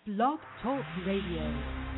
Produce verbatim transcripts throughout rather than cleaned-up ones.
Blog Talk Radio.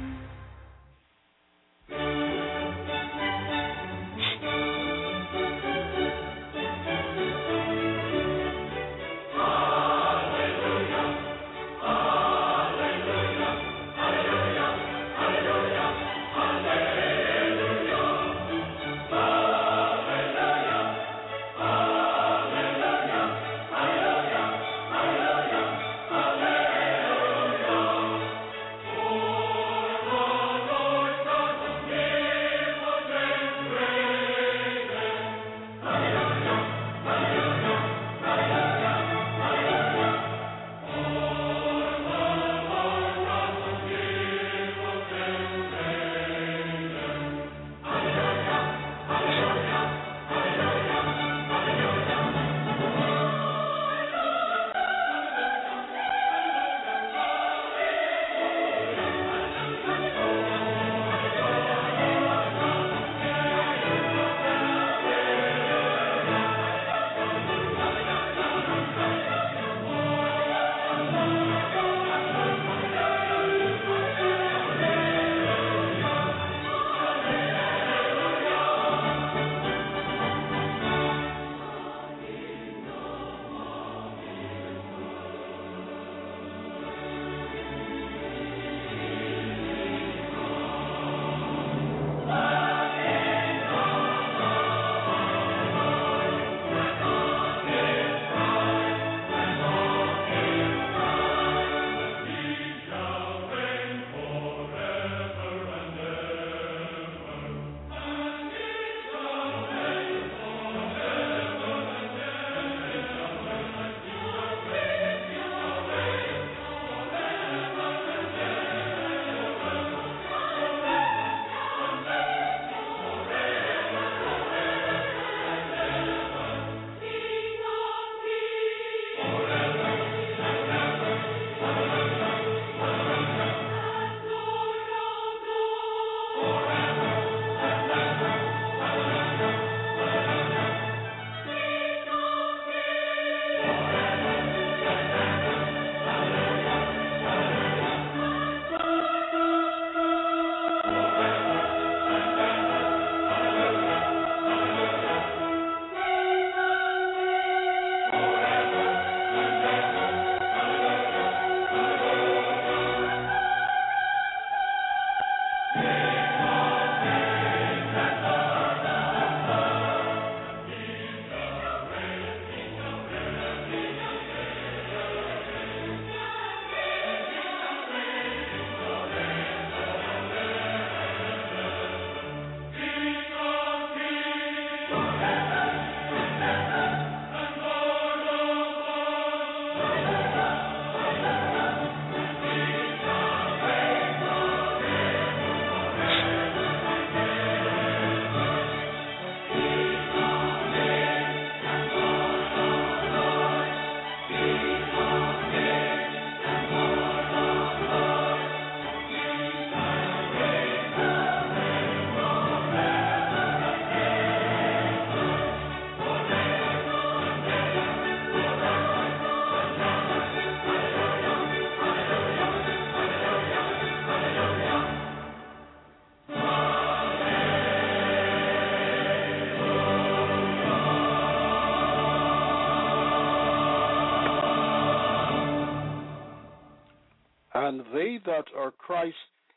And they that are Christ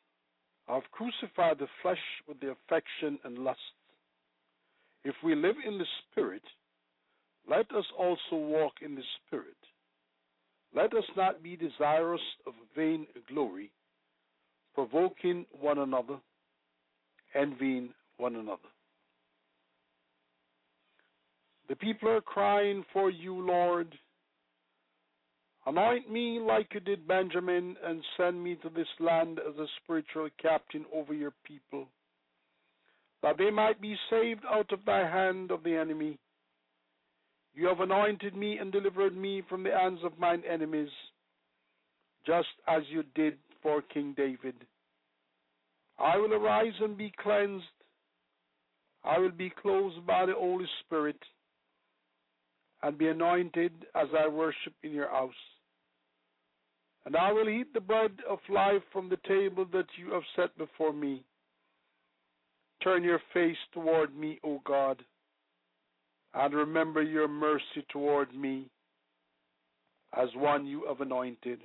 have crucified the flesh with the affection and lust. If we live in the Spirit, let us also walk in the Spirit. Let us not be desirous of vain glory, provoking one another, envying one another. The people are crying for you, Lord. Anoint me like you did Benjamin, and send me to this land as a spiritual captain over your people, that they might be saved out of thy hand of the enemy. You have anointed me and delivered me from the hands of mine enemies, just as you did for King David. I will arise and be cleansed. I will be clothed by the Holy Spirit, and be anointed as I worship in your house. and I will eat the bread of life from the table that you have set before me. Turn your face toward me, O God, and remember your mercy toward me as one you have anointed.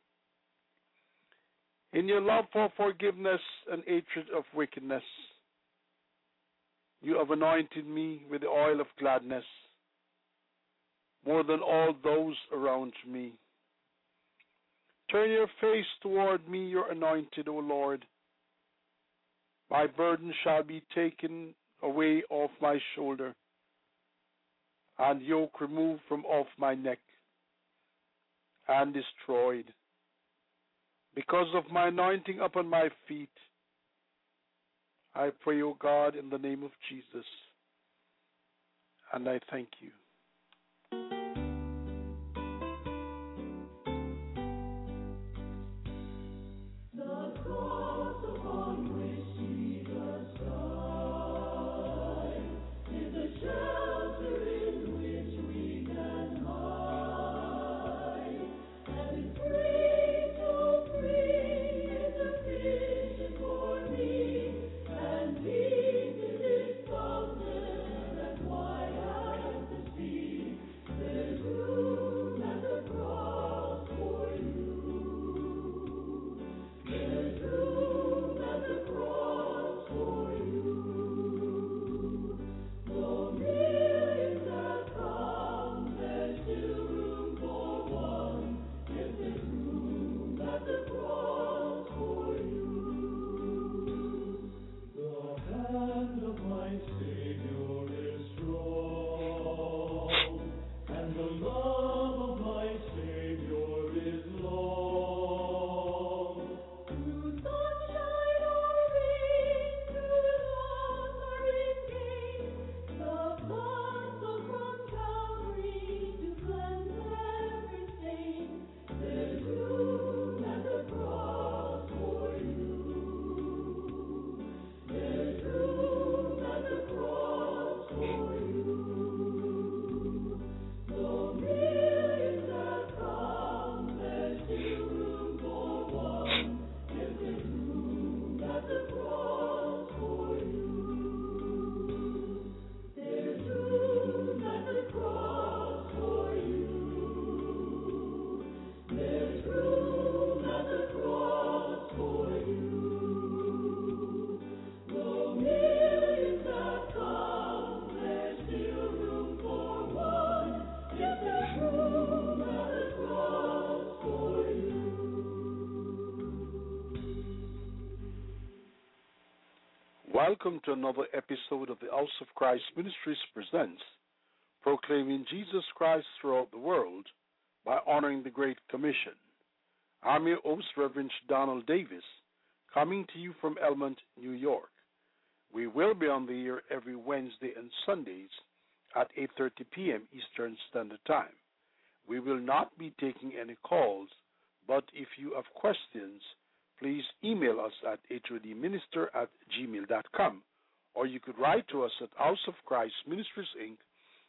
In your love for forgiveness and hatred of wickedness, you have anointed me with the oil of gladness more than all those around me. Turn your face toward me, your anointed, O Lord. My burden shall be taken away off my shoulder, and yoke removed from off my neck, and destroyed. Because of my anointing upon my feet, I pray, O God, in the name of Jesus, and I thank you. Welcome to another episode of the House of Christ Ministries presents Proclaiming Jesus Christ Throughout the World by Honoring the Great Commission. I'm your host, Reverend Donald Davis, coming to you from Elmont, New York. We will be on the air every Wednesday and Sundays at eight thirty p.m. Eastern Standard Time. We will not be taking any calls, but if you have questions, please email us at hodminister at gmail dot com, or you could write to us at House of Christ Ministries, Incorporated,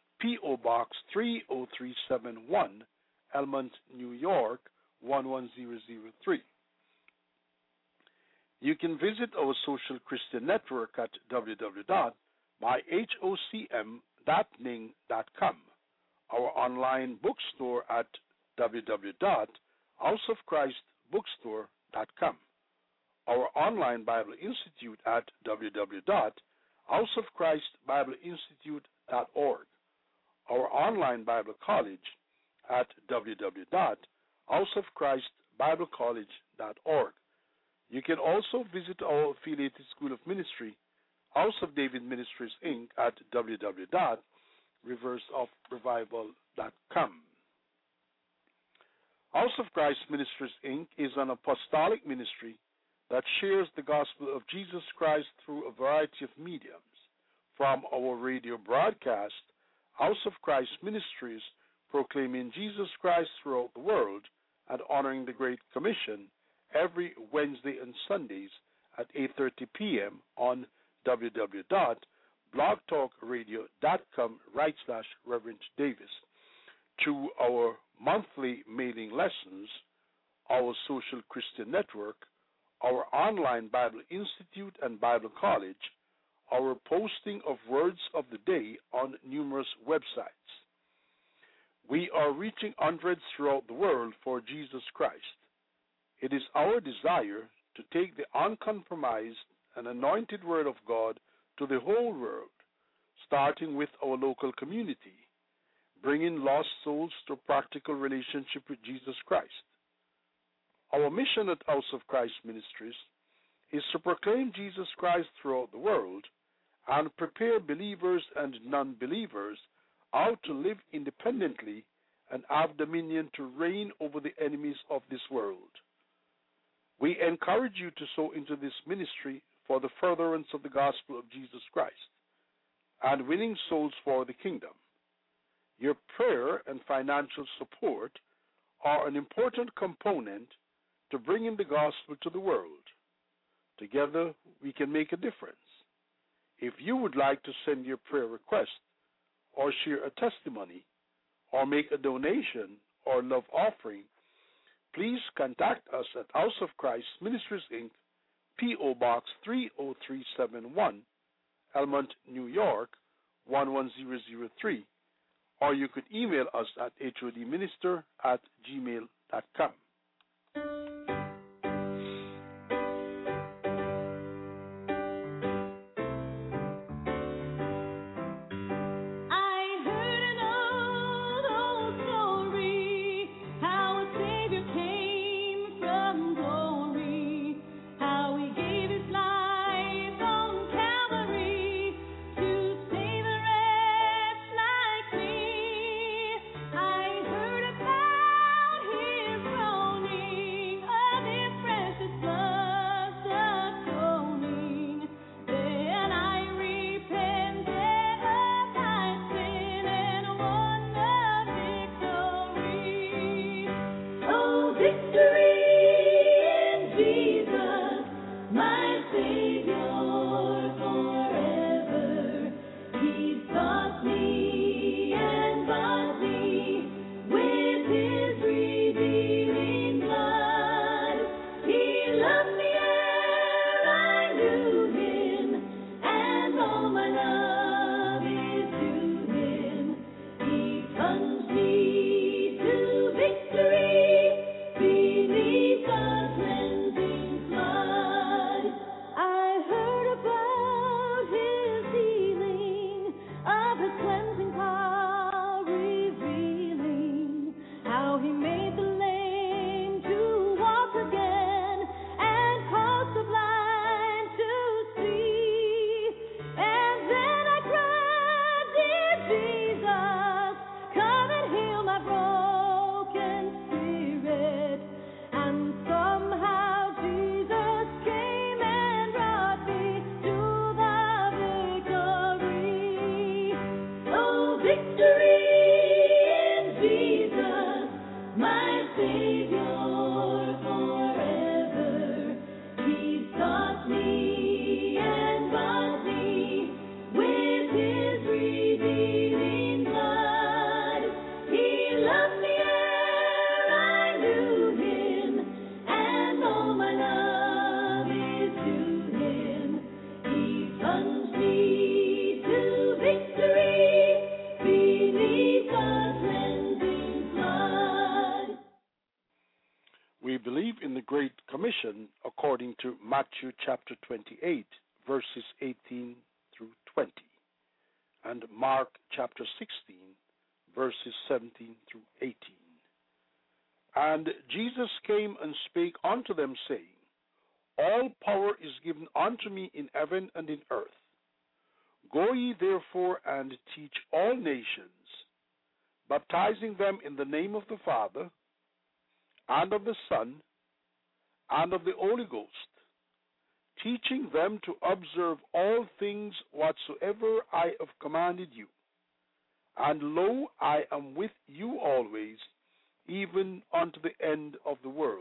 P O. Box three oh three seven one, Elmont, New York, one one zero zero three. You can visit our social Christian network at w w w dot my hocm dot ning dot com, our online bookstore at w w w dot house of christ bookstore dot com, our online Bible Institute at w w w dot house of christ bible institute dot org, our online Bible College at w w w dot house of christ bible college dot org. You can also visit our affiliated School of Ministry, House of David Ministries, Incorporated, at w w w dot rivers of revival dot com. House of Christ Ministries, Incorporated is an apostolic ministry that shares the gospel of Jesus Christ through a variety of mediums. From our radio broadcast, House of Christ Ministries, proclaiming Jesus Christ throughout the world and honoring the Great Commission, every Wednesday and Sundays at eight thirty p.m. on w w w dot blog talk radio dot com right slash Reverend Davis, to our monthly mailing lessons our social Christian network, our online Bible Institute and Bible College, our posting of words of the day on numerous websites. We are reaching hundreds throughout the world for Jesus Christ. It is our desire to take the uncompromised and anointed Word of God to the whole world, starting with our local community, bringing lost souls to a practical relationship with Jesus Christ. Our mission at House of Christ Ministries is to proclaim Jesus Christ throughout the world and prepare believers and non-believers how to live independently and have dominion to reign over the enemies of this world. We encourage you to sow into this ministry for the furtherance of the gospel of Jesus Christ and winning souls for the kingdom. Your prayer and financial support are an important component to bringing the gospel to the world. Together, we can make a difference. If you would like to send your prayer request or share a testimony or make a donation or love offering, please contact us at House of Christ Ministries, Incorporated, P O. Box three oh three seven one, Elmont, New York, one one zero zero three, or you could email us at hodminister at gmail dot com. According to Matthew chapter twenty-eight, verses eighteen through twenty, and Mark chapter sixteen, verses seventeen through eighteen. And Jesus came and spake unto them, saying, All power is given unto me in heaven and in earth. Go ye therefore and teach all nations, baptizing them in the name of the Father, and of the Son, and of the Holy Ghost, teaching them to observe all things whatsoever I have commanded you. And lo, I am with you always, even unto the end of the world.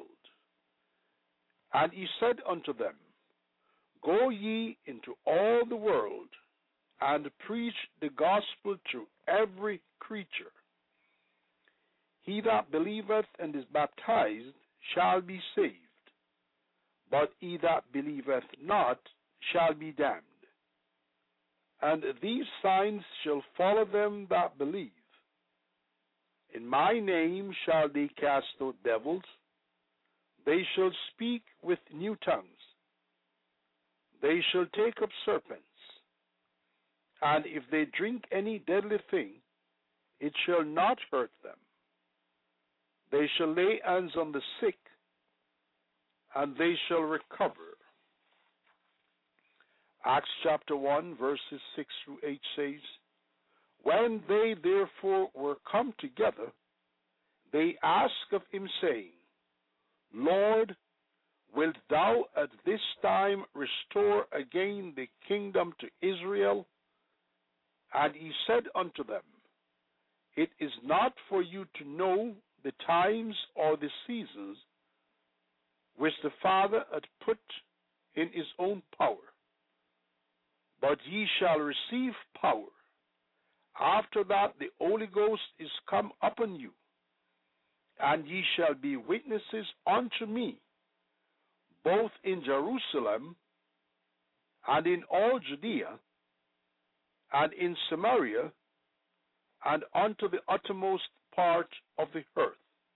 And he said unto them, Go ye into all the world, and preach the gospel to every creature. He that believeth and is baptized shall be saved, but he that believeth not shall be damned. And these signs shall follow them that believe. In my name shall they cast out devils. They shall speak with new tongues. They shall take up serpents. And if they drink any deadly thing, it shall not hurt them. They shall lay hands on the sick, and they shall recover. Acts chapter one, verses six through eight says, When they therefore were come together, they asked of him, saying, Lord, wilt thou at this time restore again the kingdom to Israel? And he said unto them, It is not for you to know the times or the seasons which the Father hath put in his own power, but ye shall receive power after that the Holy Ghost is come upon you, and ye shall be witnesses unto me, both in Jerusalem and in all Judea and in Samaria and unto the uttermost part of the earth.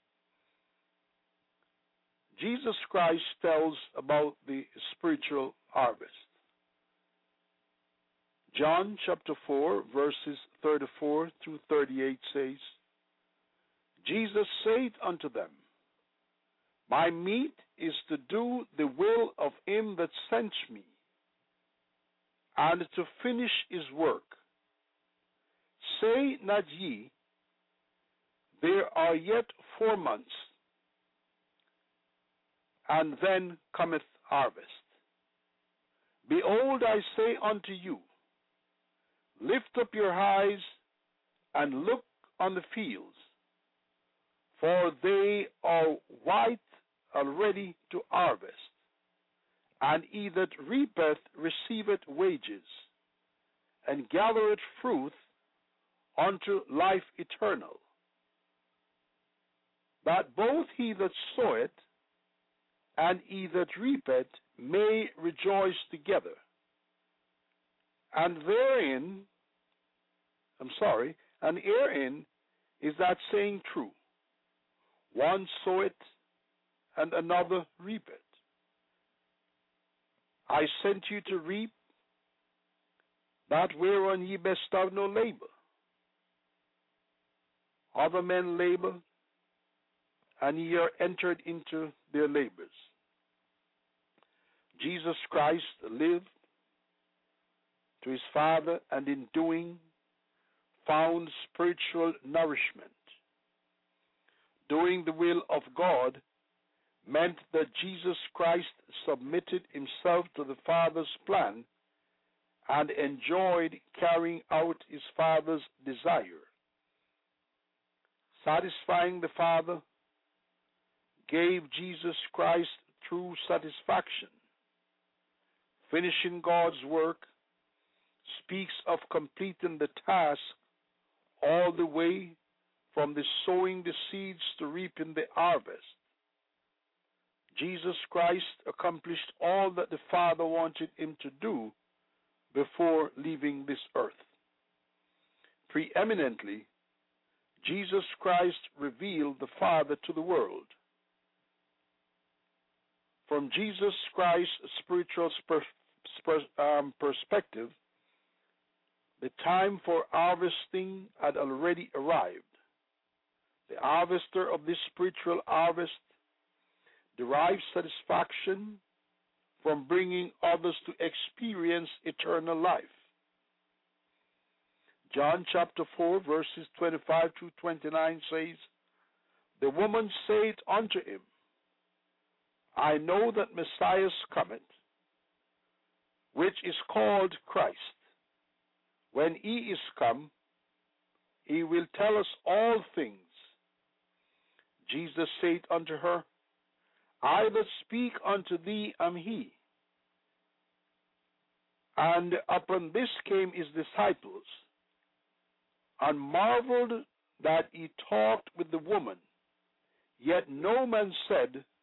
Jesus Christ tells about the spiritual harvest. John chapter four, verses thirty-four through thirty-eight says, Jesus saith unto them, My meat is to do the will of him that sent me, and to finish his work. Say not ye, There are yet four months, and then cometh harvest. Behold, I say unto you, Lift up your eyes and look on the fields, for they are white already to harvest. And he that reapeth receiveth wages, and gathereth fruit unto life eternal, that both he that soweth and he that reapeth may rejoice together. And therein, I'm sorry, and herein is that saying true, one soweth and another reapeth. I sent you to reap that whereon ye bestow no labor. Other men labor, and ye are entered into their labors. Jesus Christ lived to his Father, and in doing found spiritual nourishment. Doing the will of God meant that Jesus Christ submitted himself to the Father's plan and enjoyed carrying out his Father's desire. Satisfying the Father gave Jesus Christ true satisfaction. Finishing God's work speaks of completing the task all the way from the sowing the seeds to reaping the harvest. Jesus Christ accomplished all that the Father wanted him to do before leaving this earth. Preeminently, Jesus Christ revealed the Father to the world. From Jesus Christ's spiritual sper- sper- um, perspective, the time for harvesting had already arrived. The harvester of this spiritual harvest derives satisfaction from bringing others to experience eternal life. John chapter four, verses twenty-five to twenty-nine says, The woman said unto him, I know that Messiah cometh, which is called Christ. When he is come, he will tell us all things. Jesus said unto her, I that speak unto thee am he. And upon this came his disciples, and marveled that he talked with the woman. Yet no man said,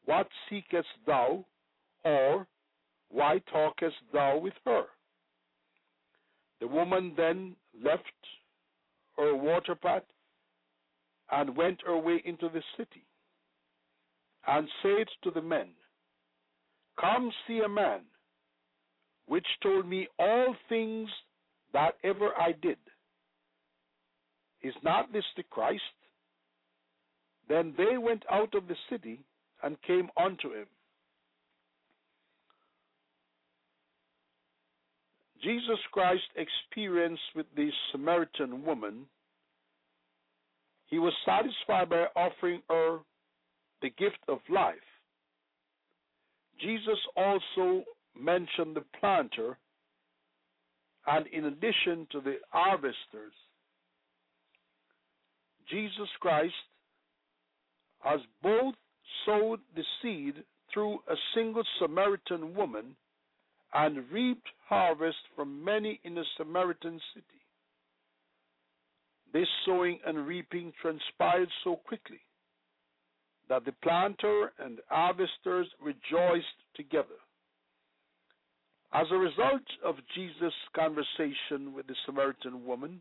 What seekest thou? Or why talkest thou with her? The woman then left her water pot and went her way into the city, and said to the men, Come see a man which told me all things that ever I did. Is not this the Christ? Then they went out of the city and came unto him. Jesus Christ's experience with the Samaritan woman, he was satisfied by offering her the gift of life. Jesus also mentioned the planter, and in addition to the harvesters, Jesus Christ has both sowed the seed through a single Samaritan woman and reaped harvest from many in the Samaritan city. This sowing and reaping transpired so quickly that the planter and harvesters rejoiced together. As a result of Jesus' conversation with the Samaritan woman,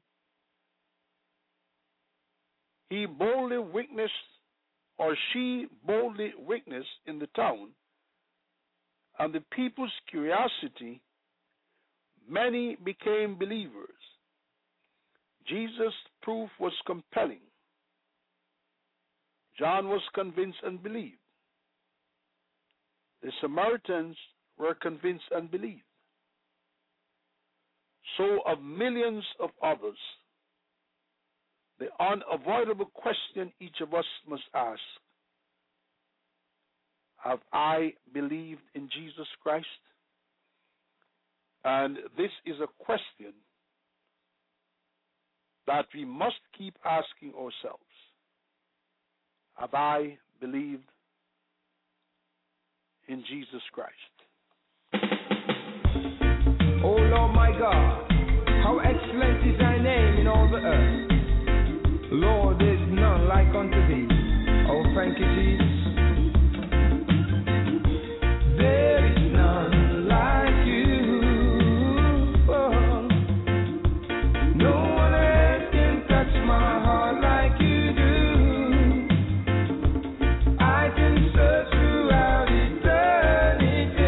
he boldly witnessed, or she boldly witnessed in the town, and the people's curiosity, many became believers. Jesus' proof was compelling. John was convinced and believed. The Samaritans were convinced and believed. So of millions of others, the unavoidable question each of us must ask, have I believed in Jesus Christ? And this is a question that we must keep asking ourselves. Have I believed in Jesus Christ? O Lord my God, how excellent is thy name in all the earth. Lord, there is none like unto thee. Oh, thank you, Jesus. There is none like you. Oh, no one else can touch my heart like you do. I can search throughout eternity.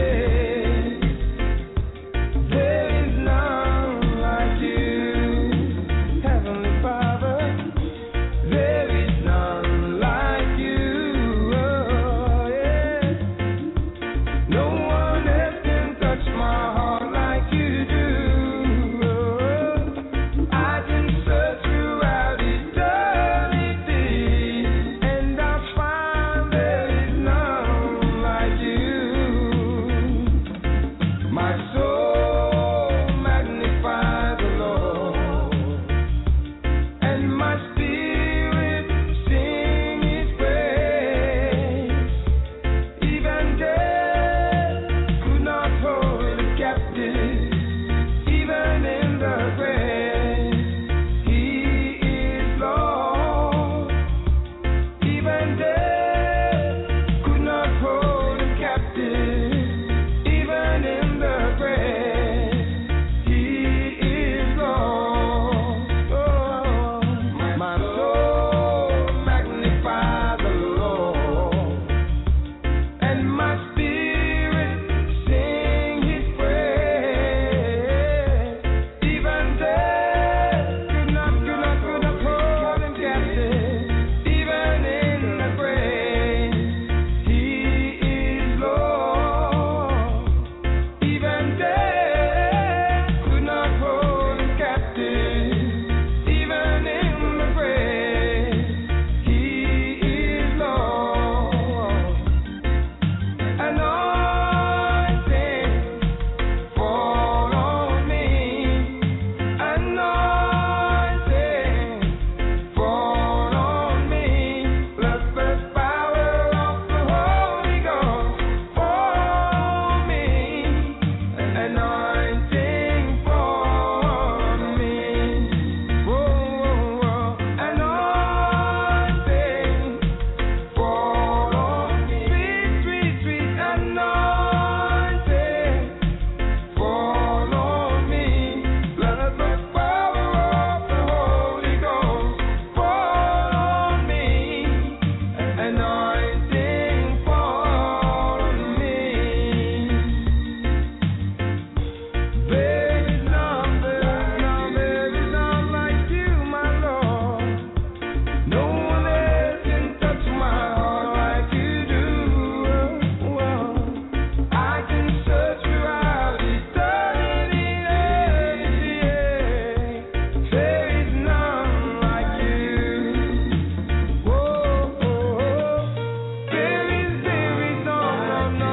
There is none like you, Heavenly Father. There is none like you.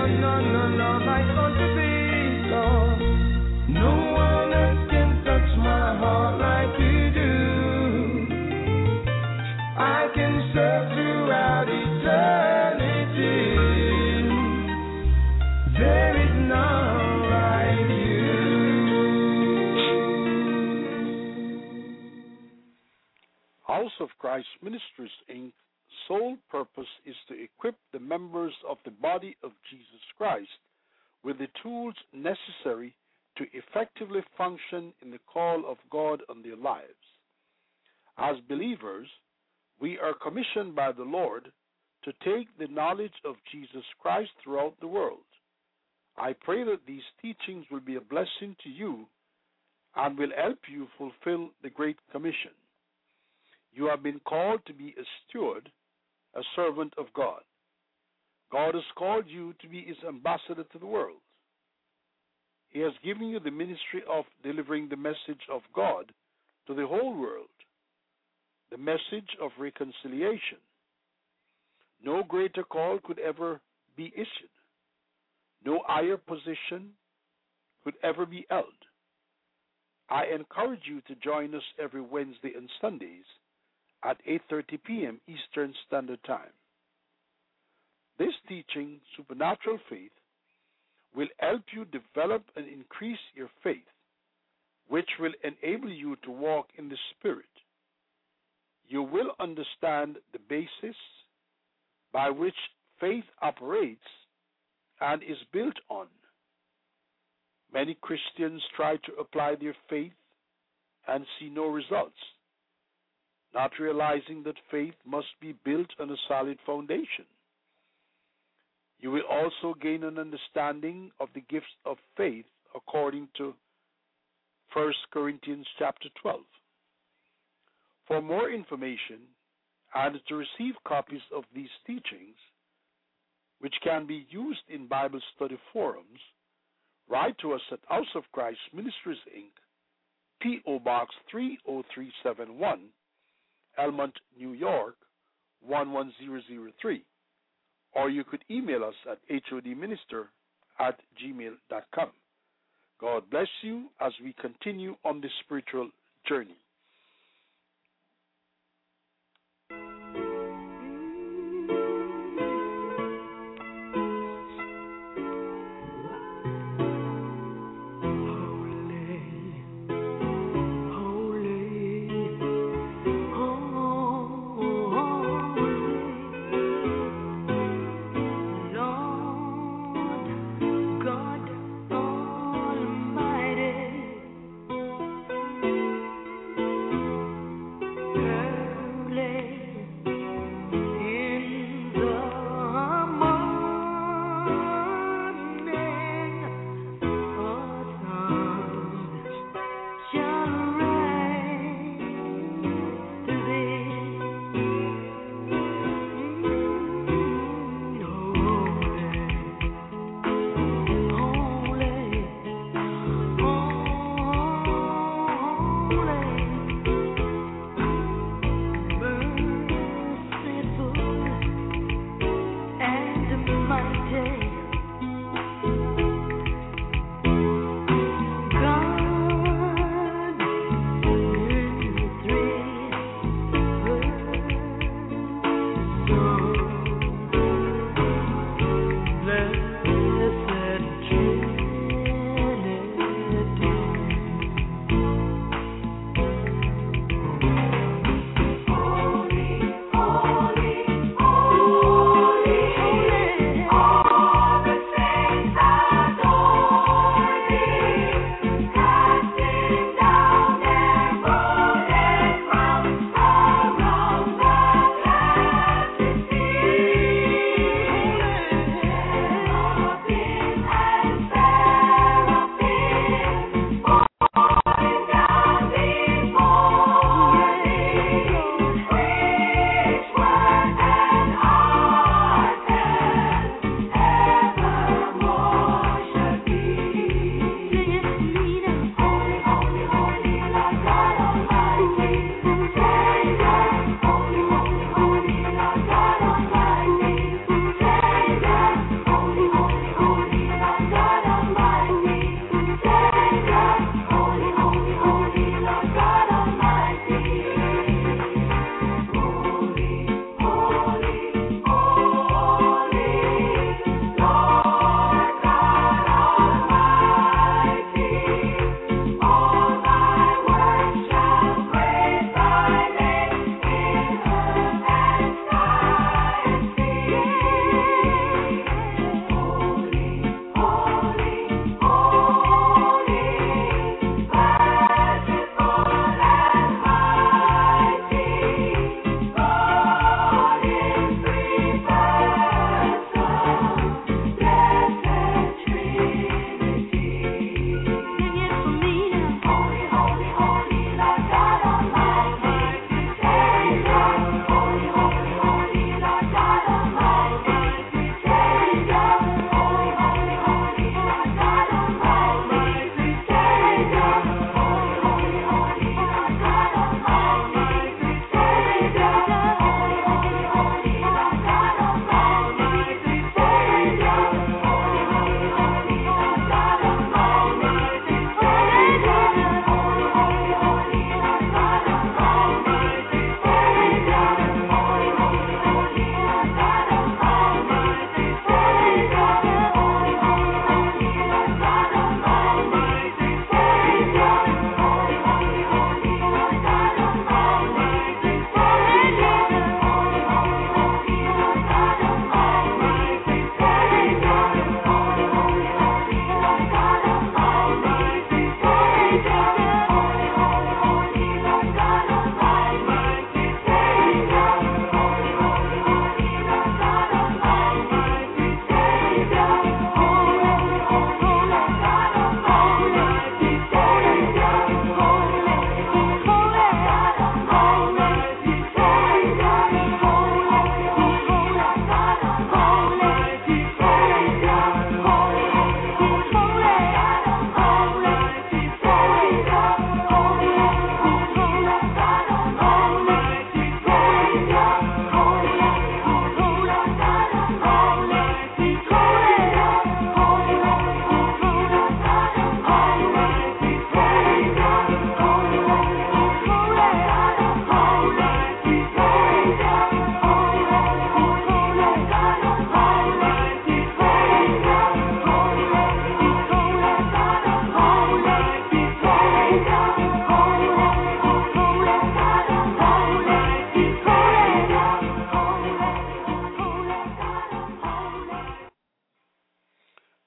none, none, none, none like unto thee, Lord. No one else can touch my heart like you do. I can serve throughout eternity. There is none like you. House of Christ Ministries, Incorporated sole purpose is to equip the members of the body of Jesus Christ with the tools necessary to effectively function in the call of God on their lives. As believers, we are commissioned by the Lord to take the knowledge of Jesus Christ throughout the world. I pray that these teachings will be a blessing to you and will help you fulfill the Great Commission. You have been called to be a steward, a servant of God. God has called you to be his ambassador to the world. He has given you the ministry of delivering the message of God to the whole world, the message of reconciliation. No greater call could ever be issued. No higher position could ever be held. I encourage you to join us every Wednesday and Sundays at eight thirty p.m. Eastern Standard Time. This teaching, Supernatural Faith, will help you develop and increase your faith, which will enable you to walk in the Spirit. You will understand the basis by which faith operates and is built on. Many Christians try to apply their faith and see no results, not realizing that faith must be built on a solid foundation. You will also gain an understanding of the gifts of faith according to First Corinthians chapter twelve. For more information and to receive copies of these teachings, which can be used in Bible study forums, write to us at House of Christ Ministries, Incorporated, P O Box three oh three seven one, Elmont, New York, one one zero zero three, or you could email us at hodminister at gmail dot com. God bless you as we continue on this spiritual journey. God Almighty.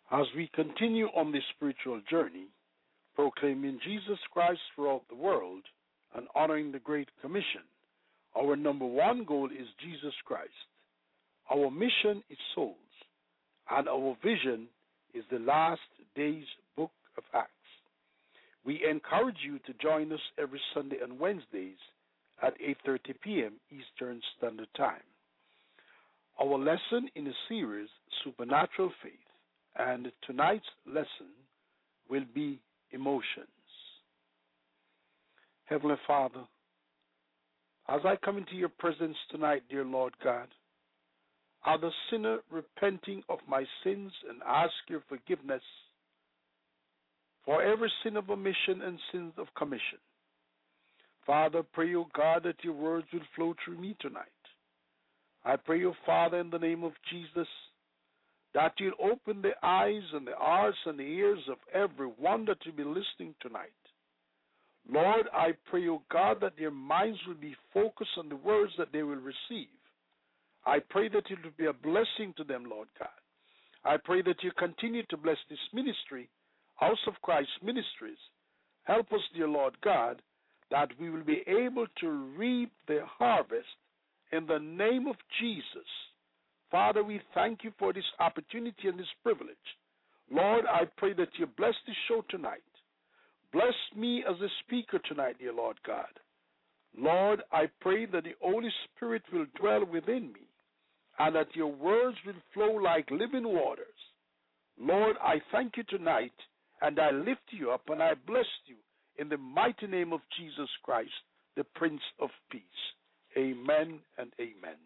As we continue on this spiritual journey, proclaiming Jesus Christ throughout the world and honoring the Great Commission, our number one goal is Jesus Christ. Our mission is souls, and our vision is the last days book of Acts. We encourage you to join us every Sunday and Wednesdays at eight thirty p.m. Eastern Standard Time. Our lesson in the series, Supernatural Faith, and tonight's lesson will be emotions. Heavenly Father, as I come into your presence tonight, dear Lord God, as a sinner repenting of my sins and ask your forgiveness for every sin of omission and sins of commission. Father, pray, O God, that your words will flow through me tonight. I pray, O Father, in the name of Jesus, that you'll open the eyes and the hearts and the ears of everyone that will be listening tonight. Lord, I pray, O God, that their minds will be focused on the words that they will receive. I pray that it will be a blessing to them, Lord God. I pray that you continue to bless this ministry, House of Christ Ministries. Help us, dear Lord God, that we will be able to reap the harvest in the name of Jesus. Father, we thank you for this opportunity and this privilege. Lord, I pray that you bless this show tonight. Bless me as a speaker tonight, dear Lord God. Lord, I pray that the Holy Spirit will dwell within me and that your words will flow like living waters. Lord, I thank you tonight, and I lift you up, and I bless you in the mighty name of Jesus Christ, the Prince of Peace. Amen and amen.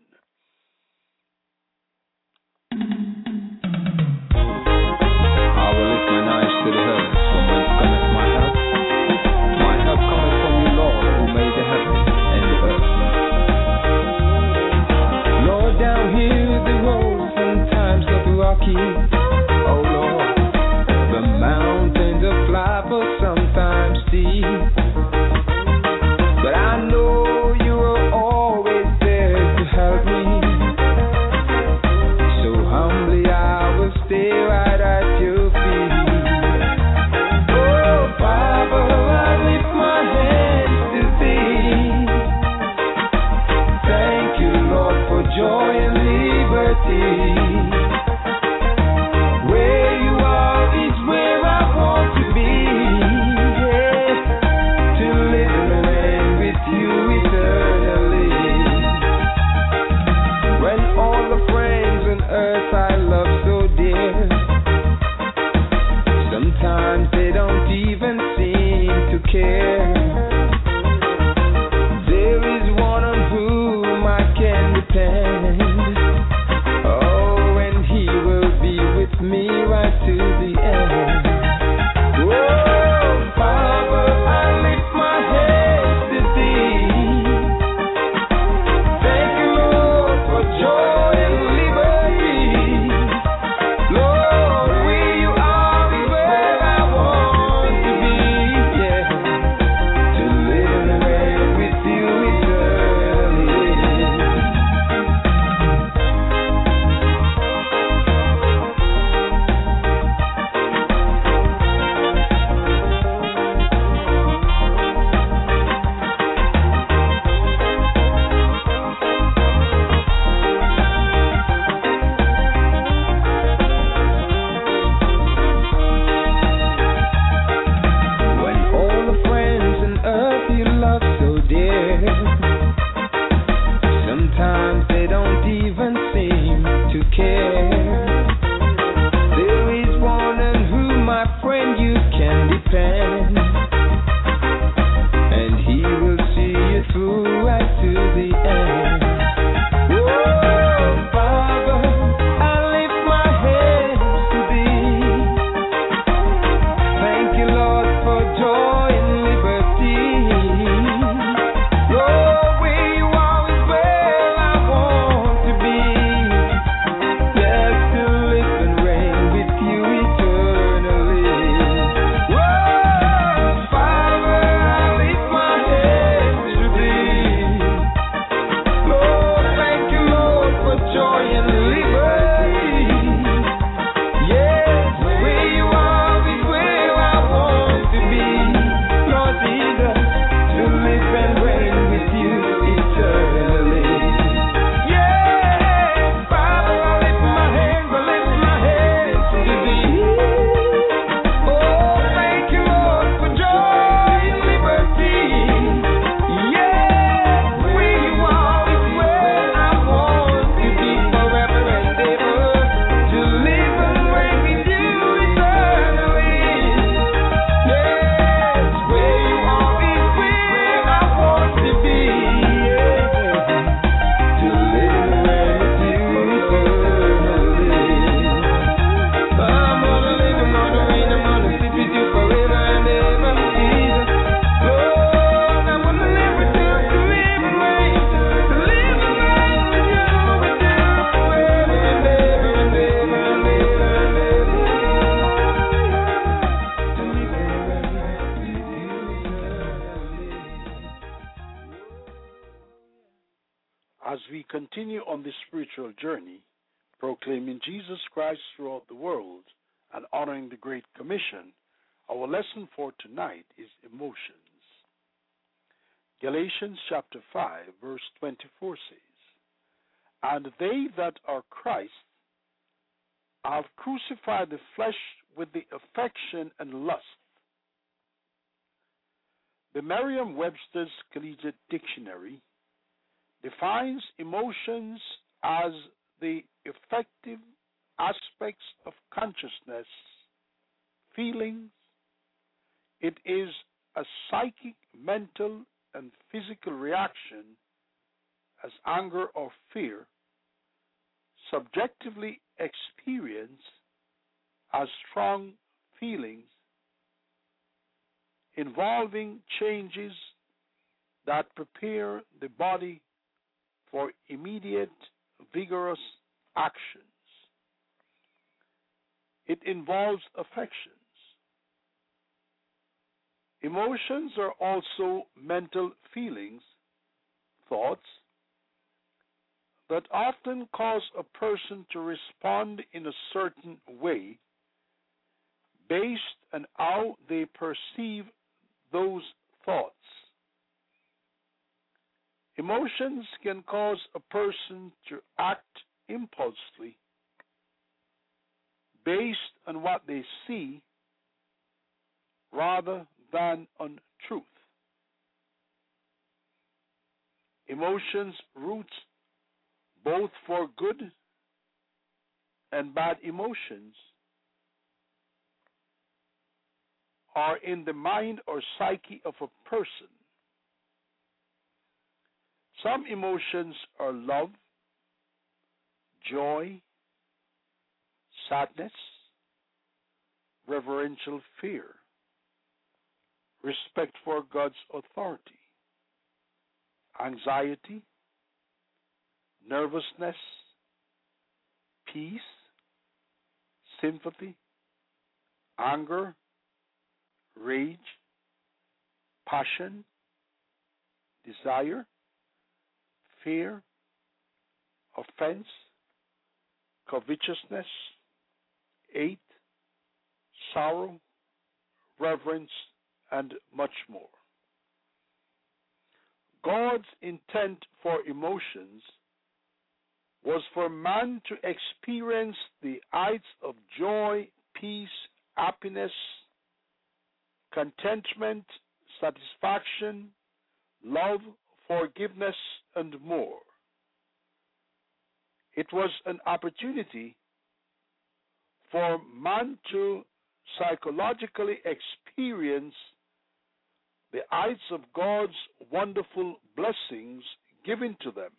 I will lift mine eyes to the hills, from whence cometh my help. My help cometh from you, Lord, who made the heaven and the earth. Lord, down here the road sometimes look rocky. Oh Lord, the mountains are flat but sometimes steep. But I know you are always there to help me. So humbly I will stay right at your feet. Oh, Father, I lift my hands to thee. Thank you, Lord, for joy and liberty. Where you are is where I want to be. Yeah, to live and reign with you eternally. When all the friends on earth I love so dear, sometimes they don't even seem to care. There is one on whom I can depend. Oh, and he will be with me right to the end. Oh, Father, I lift my hands to thee. Thank you, Lord, for joy and liberty. Lord, where you are is where I want to be. Yeah, to live and reign with you eternally. continue on this spiritual journey, proclaiming Jesus Christ throughout the world and honoring the Great Commission, our lesson for tonight is emotions. Galatians chapter five, verse twenty-four says, "And they that are Christ have crucified the flesh with the affection and lust." The Merriam-Webster's Collegiate Dictionary defines emotions as the effective aspects of consciousness, feelings. It is a psychic, mental, and physical reaction as anger or fear, subjectively experienced as strong feelings involving changes that prepare the body for immediate, vigorous actions. It involves affections. Emotions are also mental feelings, thoughts, that often cause a person to respond in a certain way based on how they perceive those thoughts. Emotions can cause a person to act impulsively based on what they see rather than on truth. Emotions roots both for good and bad emotions are in the mind or psyche of a person. Some emotions are love, joy, sadness, reverential fear, respect for God's authority, anxiety, nervousness, peace, sympathy, anger, rage, passion, desire, fear, offense, covetousness, hate, sorrow, reverence, and much more. God's intent for emotions was for man to experience the heights of joy, peace, happiness, contentment, satisfaction, love, forgiveness, and more. It was an opportunity for man to psychologically experience the heights of God's wonderful blessings given to them.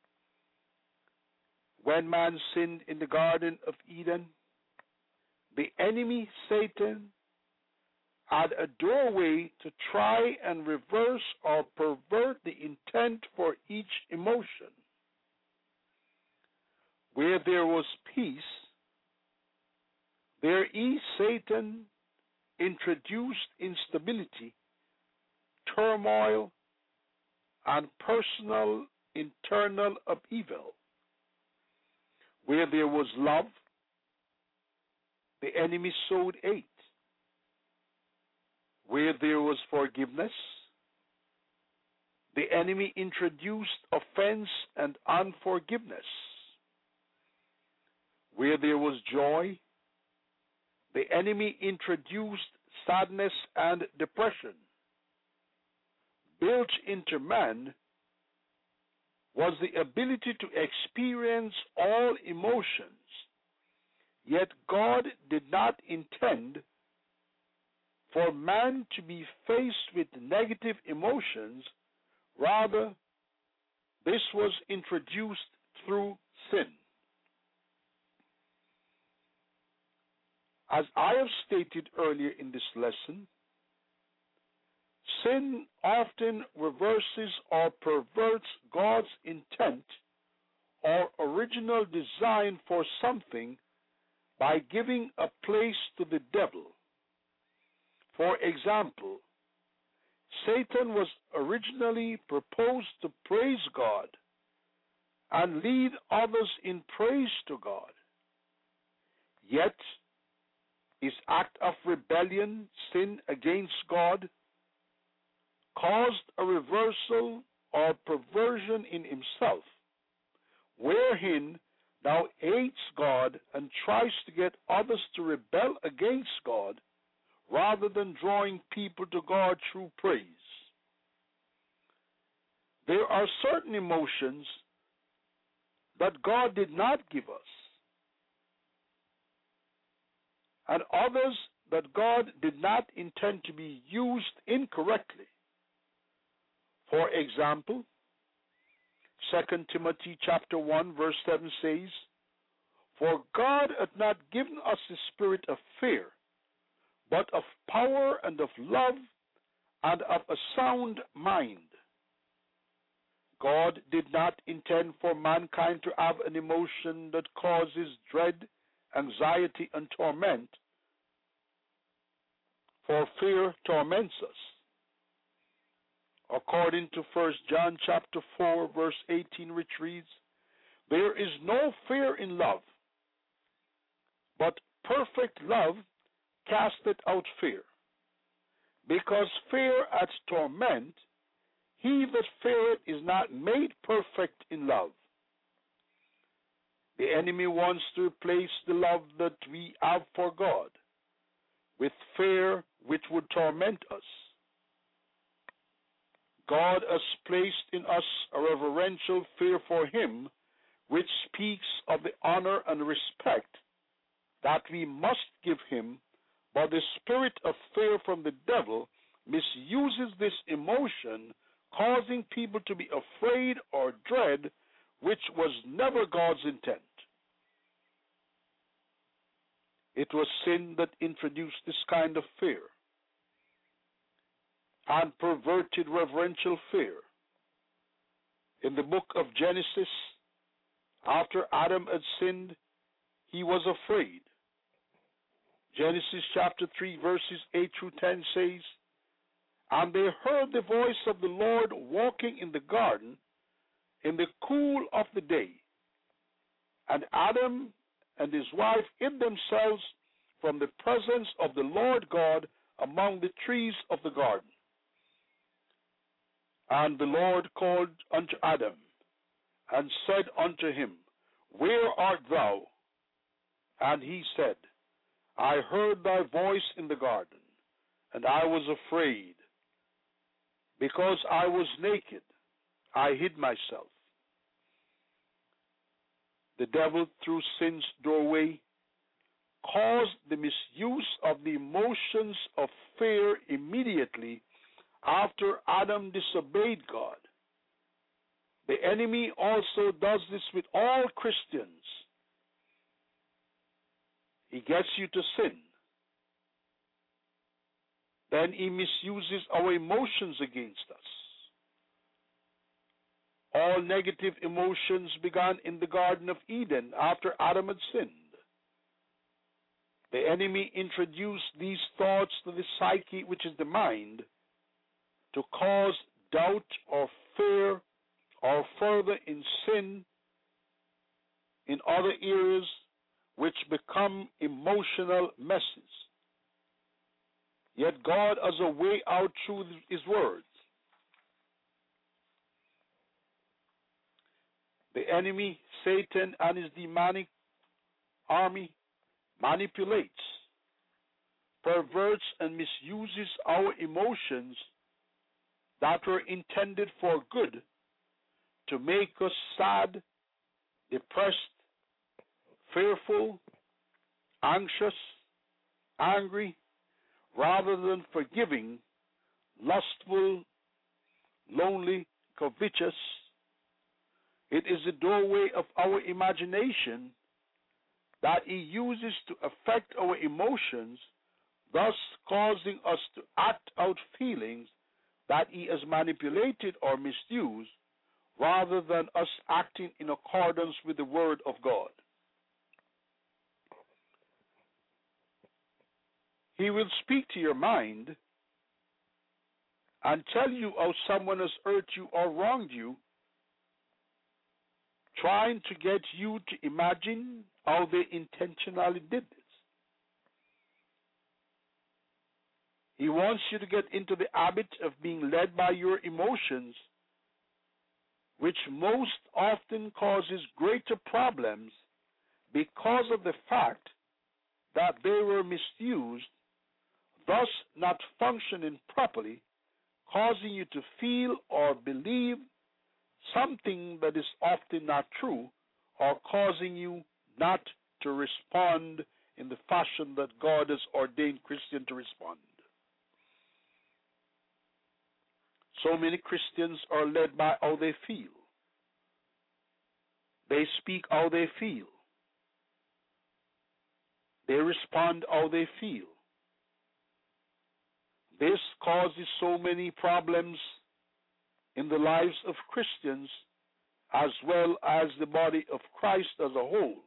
When man sinned in the Garden of Eden, the enemy, Satan, had a doorway to try and reverse or pervert the intent for each emotion. Where there was peace, there he, Satan, introduced instability, turmoil, and personal internal upheaval. Where there was love, the enemy sowed hate. Where there was forgiveness, the enemy introduced offense and unforgiveness. Where there was joy, the enemy introduced sadness and depression. Built into man was the ability to experience all emotions, yet God did not intend for man to be faced with negative emotions. Rather, this was introduced through sin. As I have stated earlier in this lesson, sin often reverses or perverts God's intent or original design for something by giving a place to the devil. For example, Satan was originally proposed to praise God and lead others in praise to God. Yet his act of rebellion, sin against God, caused a reversal or perversion in himself, wherein now hates God and tries to get others to rebel against God rather than drawing people to God through praise. There are certain emotions that God did not give us, and others that God did not intend to be used incorrectly. For example, Second Timothy chapter one verse seven says, "For God hath not given us the spirit of fear, but of power and of love and of a sound mind." God did not intend for mankind to have an emotion that causes dread, anxiety, and torment, for fear torments us. According to First John chapter four, verse eighteen, which reads, "There is no fear in love, but perfect love casteth out fear, because fear hath torment. He that feareth is not made perfect in love." The enemy wants to replace the love that we have for God with fear which would torment us. God has placed in us a reverential fear for him, which speaks of the honor and respect that we must give him, but the spirit of fear from the devil misuses this emotion, causing people to be afraid or dread, which was never God's intent. It was sin that introduced this kind of fear and perverted reverential fear. In the book of Genesis, after Adam had sinned, he was afraid. Genesis chapter three, verses eight through ten says, "And they heard the voice of the Lord walking in the garden in the cool of the day. And Adam and his wife hid themselves from the presence of the Lord God among the trees of the garden. And the Lord called unto Adam, and said unto him, Where art thou? And he said, I heard thy voice in the garden, and I was afraid, because I was naked, I hid myself." The devil, through sin's doorway, caused the misuse of the emotions of fear immediately after Adam disobeyed God. The enemy also does this with all Christians. He gets you to sin. Then he misuses our emotions against us. All negative emotions began in the Garden of Eden after Adam had sinned. The enemy introduced these thoughts to the psyche, which is the mind, to cause doubt or fear or further in sin in other areas, which become emotional messes. Yet God has a way out through his words. The enemy, Satan, and his demonic army manipulates, perverts, and misuses our emotions that were intended for good to make us sad, depressed, fearful, anxious, angry, rather than forgiving, lustful, lonely, covetous. It is the doorway of our imagination that he uses to affect our emotions, thus causing us to act out feelings that he has manipulated or misused, rather than us acting in accordance with the Word of God. He will speak to your mind and tell you how someone has hurt you or wronged you, trying to get you to imagine how they intentionally did this. He wants you to get into the habit of being led by your emotions, which most often causes greater problems because of the fact that they were misused, thus not functioning properly, causing you to feel or believe something that is often not true, or causing you not to respond in the fashion that God has ordained Christians to respond. So many Christians are led by how they feel. They speak how they feel. They respond how they feel. This causes so many problems in the lives of Christians as well as the body of Christ as a whole.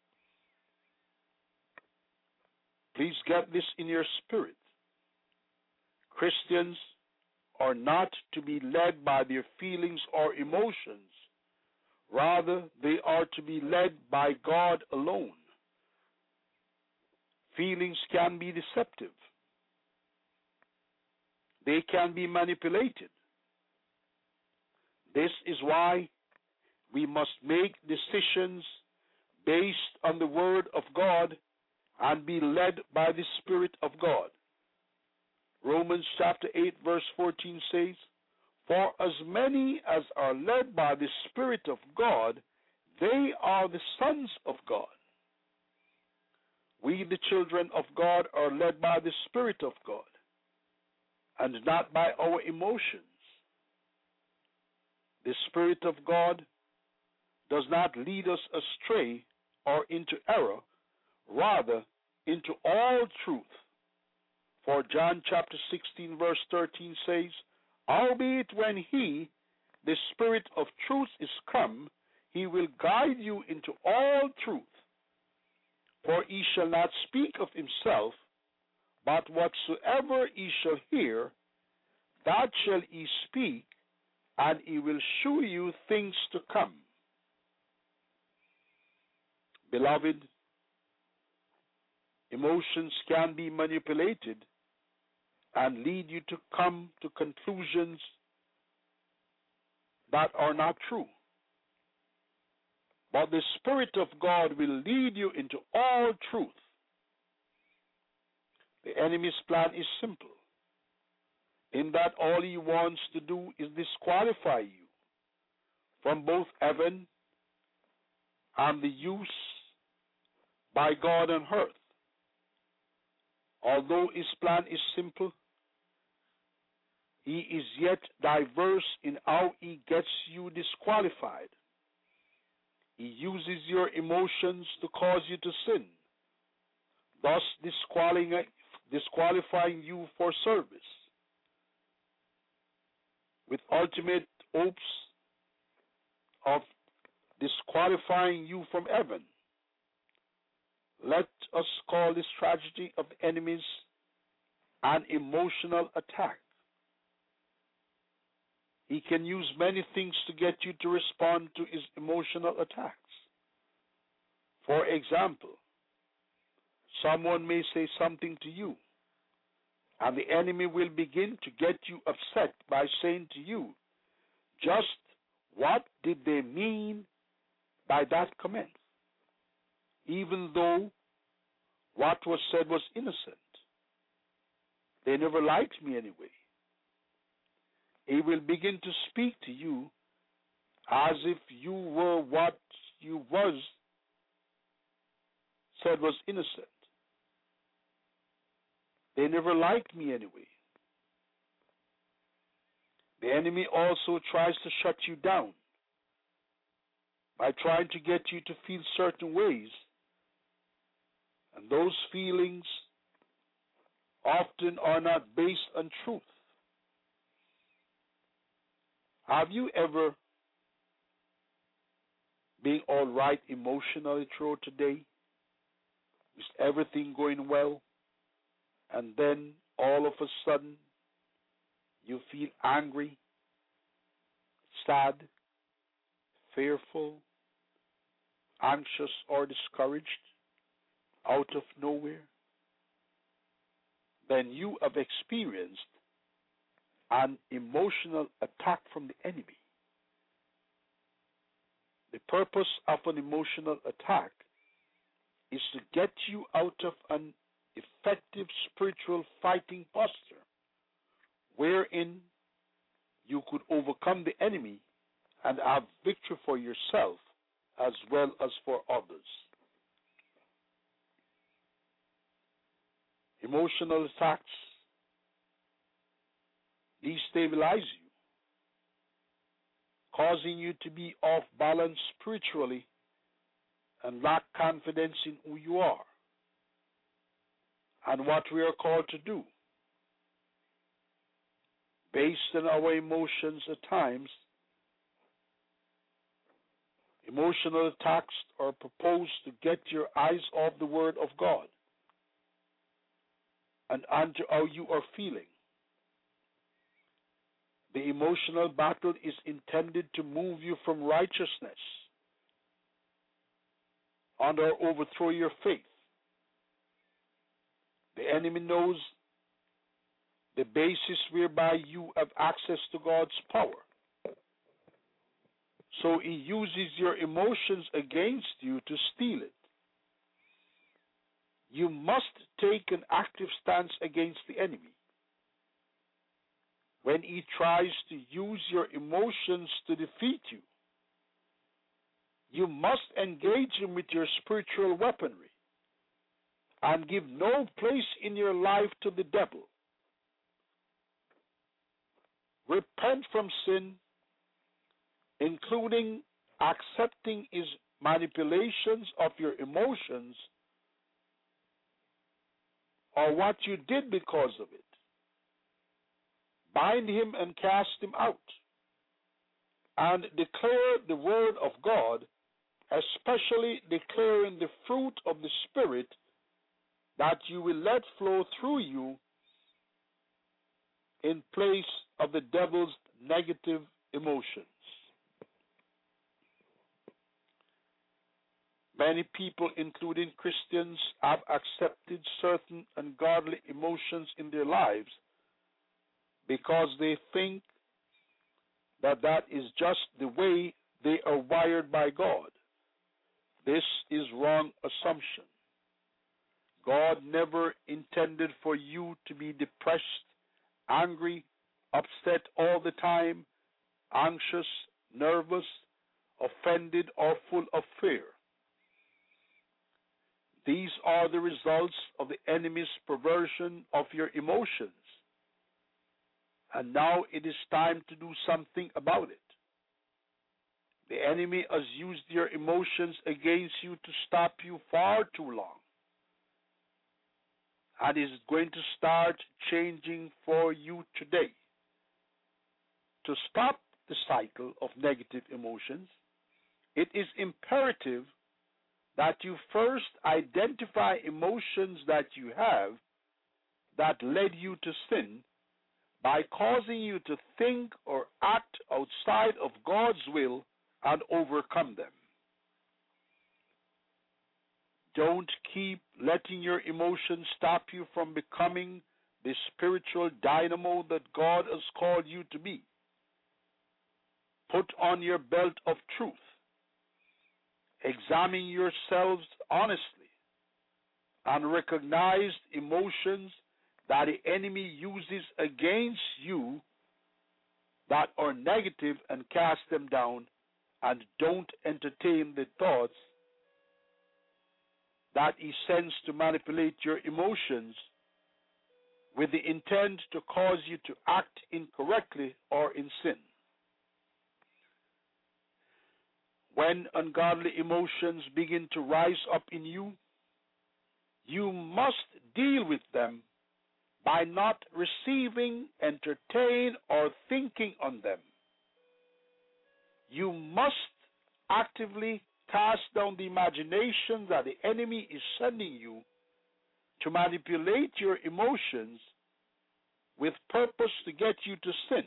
Please get this in your spirit. Christians are not to be led by their feelings or emotions. Rather, they are to be led by God alone. Feelings can be deceptive. They can be manipulated. This is why we must make decisions based on the Word of God and be led by the Spirit of God. Romans chapter eight verse fourteen says, "For as many as are led by the Spirit of God, they are the sons of God." We, the children of God, are led by the Spirit of God and not by our emotions. The Spirit of God does not lead us astray or into error, rather into all truth. For John chapter sixteen verse thirteen says, "Howbeit when he, the Spirit of truth, is come, he will guide you into all truth. For he shall not speak of himself, but whatsoever he shall hear, that shall he speak, and he will shew you things to come." Beloved, emotions can be manipulated and lead you to come to conclusions that are not true. But the Spirit of God will lead you into all truth. The enemy's plan is simple, in that all he wants to do is disqualify you from both heaven and the use by God on earth. Although his plan is simple, he is yet diverse in how he gets you disqualified. He uses your emotions to cause you to sin, thus disqualifying you for service, with ultimate hopes of disqualifying you from heaven. Let us call this tragedy of the enemies an emotional attack. He can use many things to get you to respond to his emotional attacks. For example, someone may say something to you, and the enemy will begin to get you upset by saying to you, "Just what did they mean by that comment?" Even though what was said was innocent. They never liked me anyway. He will begin to speak to you as if you were what you was said was innocent. They never liked me anyway. The enemy also tries to shut you down by trying to get you to feel certain ways, and those feelings often are not based on truth. Have you ever been all right emotionally throughout today? Is everything going well? And then all of a sudden you feel angry, sad, fearful, anxious or discouraged out of nowhere, then you have experienced an emotional attack from the enemy. The purpose of an emotional attack is to get you out of an effective spiritual fighting posture wherein you could overcome the enemy and have victory for yourself as well as for others. Emotional attacks destabilize you, causing you to be off balance spiritually and lack confidence in who you are and what we are called to do. Based on our emotions at times, emotional attacks are proposed to get your eyes off the Word of God and onto how you are feeling. The emotional battle is intended to move you from righteousness and or overthrow your faith. The enemy knows the basis whereby you have access to God's power. So he uses your emotions against you to steal it. You must take an active stance against the enemy. When he tries to use your emotions to defeat you, you must engage him with your spiritual weaponry and give no place in your life to the devil. Repent from sin, including accepting his manipulations of your emotions or what you did because of it. Bind him and cast him out, and declare the word of God, especially declaring the fruit of the Spirit that you will let flow through you in place of the devil's negative emotions. Many people, including Christians, have accepted certain ungodly emotions in their lives because they think that that is just the way they are wired by God. This is wrong assumption. God never intended for you to be depressed, angry, upset all the time, anxious, nervous, offended, or full of fear. These are the results of the enemy's perversion of your emotions. And now it is time to do something about it. The enemy has used your emotions against you to stop you far too long, and is going to start changing for you today. To stop the cycle of negative emotions, it is imperative that you first identify emotions that you have that led you to sin by causing you to think or act outside of God's will and overcome them. Don't keep letting your emotions stop you from becoming the spiritual dynamo that God has called you to be. Put on your belt of truth. Examine yourselves honestly and recognize emotions that the enemy uses against you that are negative and cast them down, and don't entertain the thoughts that he sends to manipulate your emotions with the intent to cause you to act incorrectly or in sin. When ungodly emotions begin to rise up in you, you must deal with them by not receiving, entertain, or thinking on them. You must actively cast down the imagination that the enemy is sending you to manipulate your emotions with purpose to get you to sin.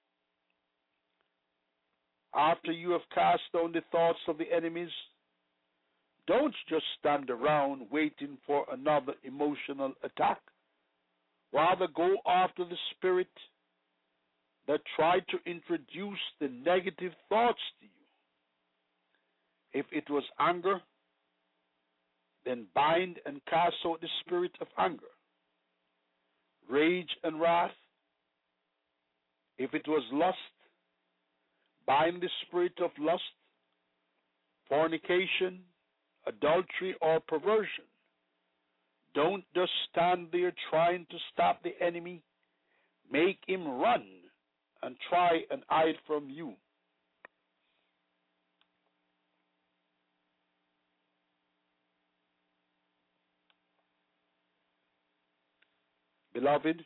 After you have cast down the thoughts of the enemies Don't just stand around waiting for another emotional attack. Rather, go after the spirit that tried to introduce the negative thoughts to you. If it was anger, then bind and cast out the spirit of anger. Rage and wrath. If it was lust, bind the spirit of lust, fornication, adultery, or perversion. Don't just stand there trying to stop the enemy. Make him run and try and hide from you. Beloved,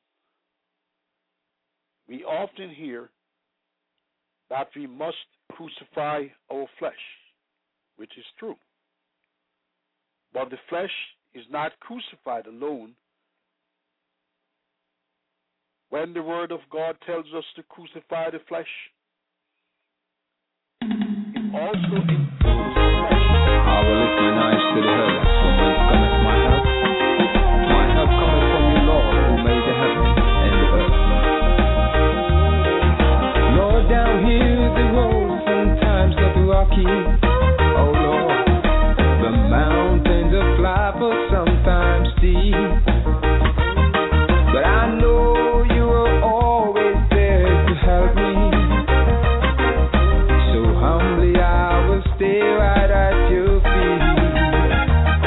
we often hear that we must crucify our flesh, which is true. But the flesh is not crucified alone. When the Word of God tells us to crucify the flesh, it also includes flesh. I will lift mine eyes to the heavens, from whence cometh my help. My help cometh from you, Lord, who made the heaven and the earth. Lord, down here the road sometimes get rocky. Oh Lord, the mountains are flat but sometimes steep. But I know you are always there to help me. So humbly I will stay right at your feet.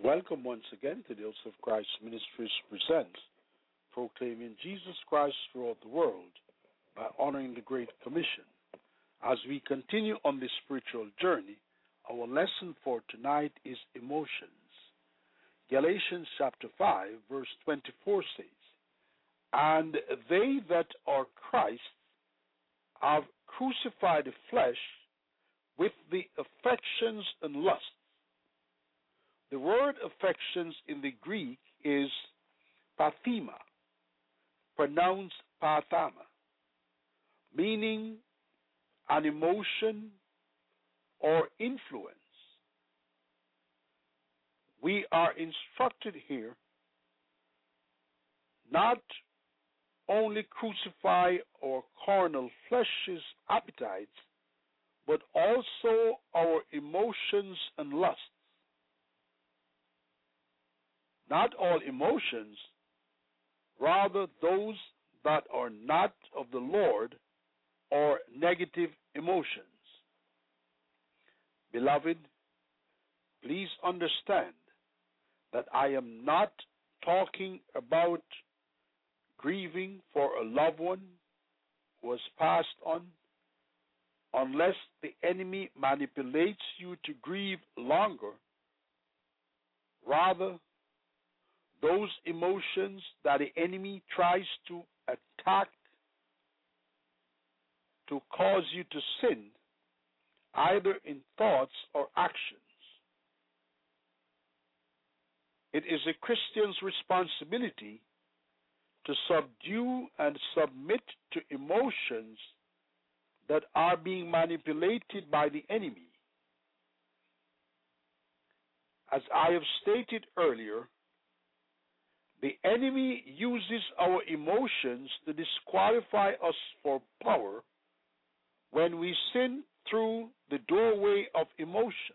Welcome once again to the House of Christ Ministries presents Proclaiming Jesus Christ throughout the world by honoring the Great Commission. As we continue on this spiritual journey, our lesson for tonight is emotions. Galatians chapter five verse twenty-four says, "And they that are Christ have crucified the flesh with the affections and lusts." The word affections in the Greek is pathema, pronounced pathama, meaning an emotion or influence. We are instructed here not only crucify our carnal flesh's appetites, but also our emotions and lusts. Not all emotions, rather those that are not of the Lord, or negative emotions. Beloved, please understand that I am not talking about grieving for a loved one who has passed on, unless the enemy manipulates you to grieve longer. Rather, those emotions that the enemy tries to attack to cause you to sin, either in thoughts or actions. It is a Christian's responsibility to subdue and submit to emotions that are being manipulated by the enemy. As I have stated earlier, the enemy uses our emotions to disqualify us for power when we sin through the doorway of emotion.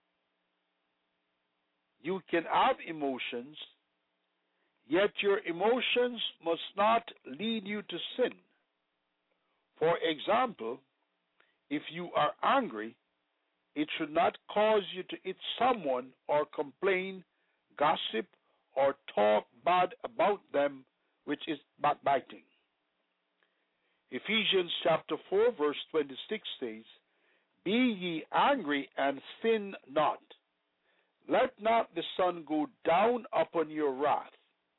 You can have emotions, yet your emotions must not lead you to sin. For example, if you are angry, it should not cause you to hit someone or complain, gossip, or talk bad about them, which is backbiting. Ephesians chapter four verse twenty-six says, "Be ye angry and sin not. Let not the sun go down upon your wrath."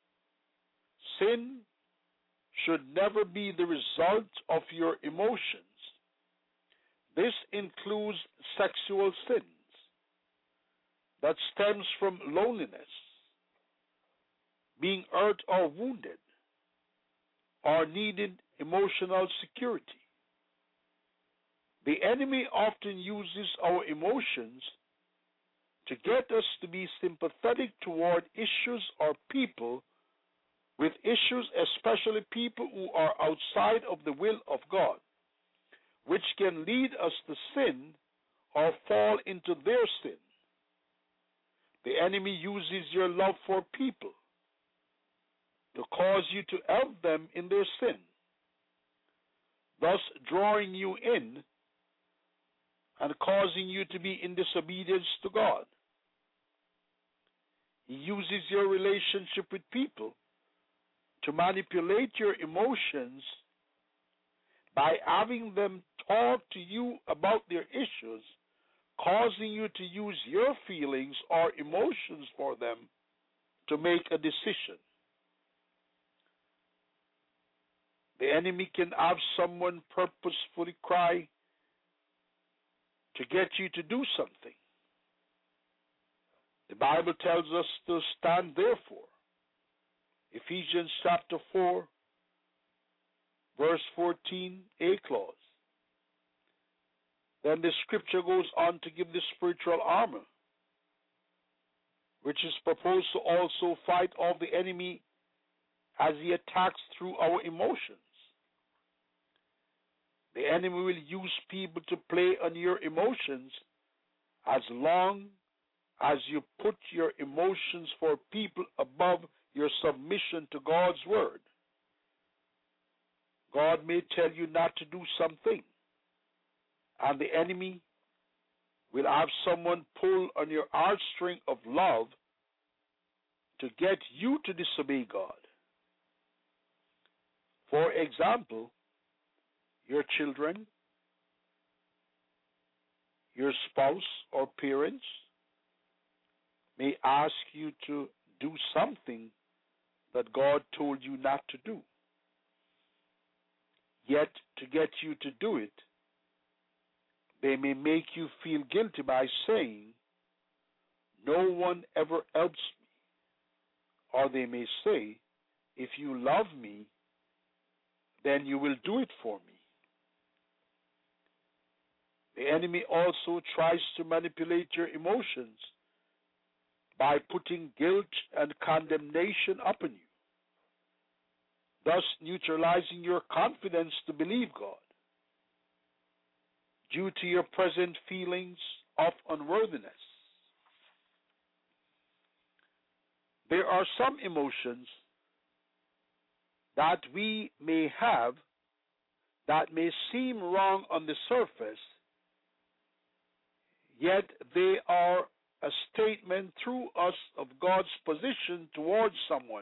Sin should never be the result of your emotions. This includes sexual sins that stems from loneliness, being hurt or wounded, or needed emotional security. The enemy often uses our emotions to get us to be sympathetic toward issues or people with issues, especially people who are outside of the will of God, which can lead us to sin or fall into their sin. The enemy uses your love for people to cause you to help them in their sin, thus drawing you in and causing you to be in disobedience to God. He uses your relationship with people to manipulate your emotions by having them talk to you about their issues, causing you to use your feelings or emotions for them to make a decision. The enemy can have someone purposefully cry to get you to do something. The Bible tells us to stand therefore. Ephesians chapter four, verse fourteen, a clause. Then the scripture goes on to give the spiritual armor, which is proposed to also fight off the enemy as he attacks through our emotions. The enemy will use people to play on your emotions as long as you put your emotions for people above your submission to God's word. God may tell you not to do something, and the enemy will have someone pull on your heartstring of love to get you to disobey God. For example, your children, your spouse or parents may ask you to do something that God told you not to do. Yet, to get you to do it, they may make you feel guilty by saying, "No one ever helps me." Or they may say, "If you love me, then you will do it for me." The enemy also tries to manipulate your emotions by putting guilt and condemnation upon you, thus neutralizing your confidence to believe God due to your present feelings of unworthiness. There are some emotions that we may have that may seem wrong on the surface, yet they are a statement through us of God's position towards someone,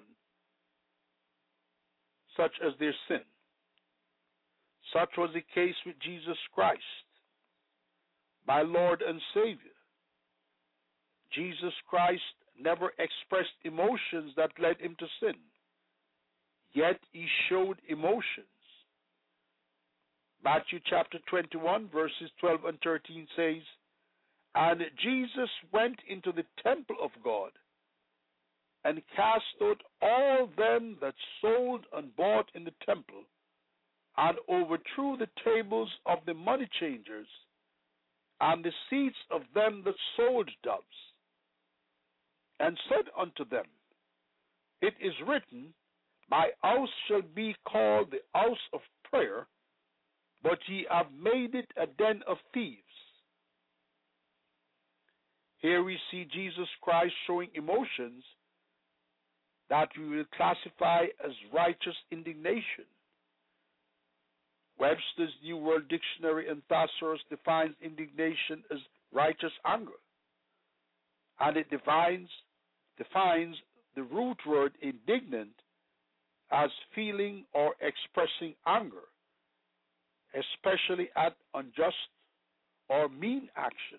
such as their sin. Such was the case with Jesus Christ, my Lord and Savior. Jesus Christ never expressed emotions that led him to sin, yet he showed emotions. Matthew chapter twenty-one, verses twelve and thirteen says, "And Jesus went into the temple of God, and cast out all them that sold and bought in the temple, and overthrew the tables of the money changers, and the seats of them that sold doves, and said unto them, It is written, My house shall be called the house of prayer, but ye have made it a den of thieves." Here we see Jesus Christ showing emotions that we will classify as righteous indignation. Webster's New World Dictionary and Thesaurus defines indignation as righteous anger, and it defines, defines the root word indignant as feeling or expressing anger, especially at unjust or mean action.